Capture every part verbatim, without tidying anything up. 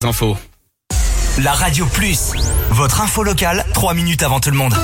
Info. La Radio Plus, votre info locale, trois minutes avant tout le monde.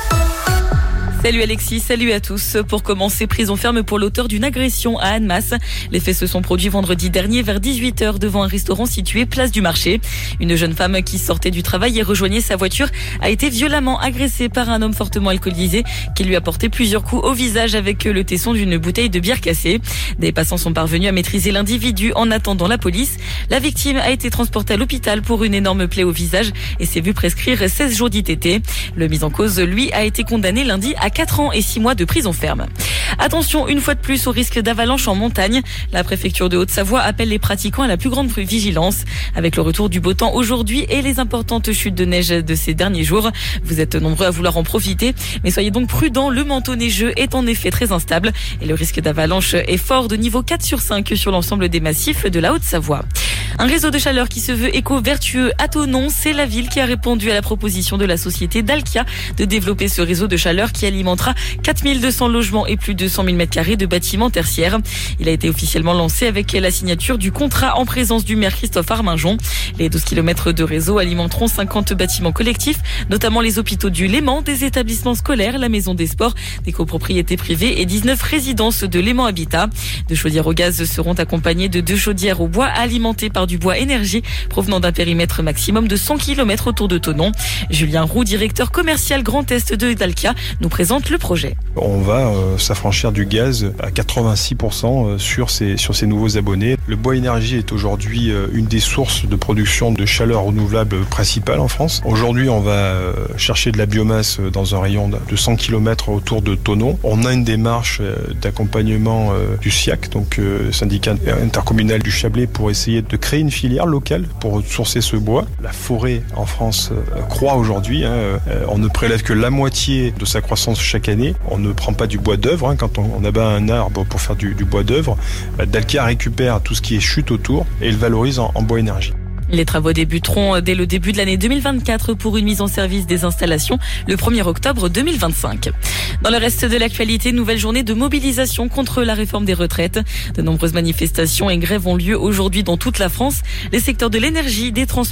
Salut Alexis, salut à tous. Pour commencer, prison ferme pour l'auteur d'une agression à Annemasse. Les faits se sont produits vendredi dernier vers dix-huit heures devant un restaurant situé place du Marché. Une jeune femme qui sortait du travail et rejoignait sa voiture a été violemment agressée par un homme fortement alcoolisé qui lui a porté plusieurs coups au visage avec le tesson d'une bouteille de bière cassée. Des passants sont parvenus à maîtriser l'individu en attendant la police. La victime a été transportée à l'hôpital pour une énorme plaie au visage et s'est vu prescrire seize jours d'I T T. Le mis en cause, lui, a été condamné lundi à quatre ans et six mois de prison ferme. Attention, une fois de plus, au risque d'avalanche en montagne. La préfecture de Haute-Savoie appelle les pratiquants à la plus grande vigilance. Avec le retour du beau temps aujourd'hui et les importantes chutes de neige de ces derniers jours, vous êtes nombreux à vouloir en profiter. Mais soyez donc prudents, le manteau neigeux est en effet très instable et le risque d'avalanche est fort de niveau quatre sur cinq sur l'ensemble des massifs de la Haute-Savoie. Un réseau de chaleur qui se veut éco-vertueux à Thonon, c'est la ville qui a répondu à la proposition de la société Dalkia de développer ce réseau de chaleur qui alimentera quatre mille deux cents logements et plus de cent mille mètres carrés de bâtiments tertiaires. Il a été officiellement lancé avec la signature du contrat en présence du maire Christophe Arminjon. Les douze kilomètres de réseau alimenteront cinquante bâtiments collectifs, notamment les hôpitaux du Léman, des établissements scolaires, la maison des sports, des copropriétés privées et dix-neuf résidences de Léman Habitat. Deux chaudières au gaz seront accompagnées de deux chaudières au bois alimentées par du bois énergie provenant d'un périmètre maximum de cent kilomètres autour de Thonon. Julien Roux, directeur commercial Grand Est de Dalkia, nous présente le projet. On va euh, s'affranchir du gaz à quatre-vingt-six pour cent sur ces, sur ces nouveaux abonnés. Le bois énergie est aujourd'hui euh, une des sources de production de chaleur renouvelable principale en France. Aujourd'hui, on va euh, chercher de la biomasse dans un rayon de cent kilomètres autour de Thonon. On a une démarche euh, d'accompagnement euh, du S I A C, donc euh, syndicat intercommunal du Chablais, pour essayer de créer une filière locale pour sourcer ce bois. La forêt en France euh, croît aujourd'hui. Hein, euh, on ne prélève que la moitié de sa croissance chaque année. On ne prend pas du bois d'œuvre. Hein, quand on, on abat un arbre pour faire du, du bois d'œuvre, bah, Dalkia récupère tout ce qui est chute autour et le valorise en, en bois énergie. Les travaux débuteront dès le début de l'année deux mille vingt-quatre pour une mise en service des installations le premier octobre deux mille vingt-cinq. Dans le reste de l'actualité, nouvelle journée de mobilisation contre la réforme des retraites. De nombreuses manifestations et grèves ont lieu aujourd'hui dans toute la France. Les secteurs de l'énergie, des transports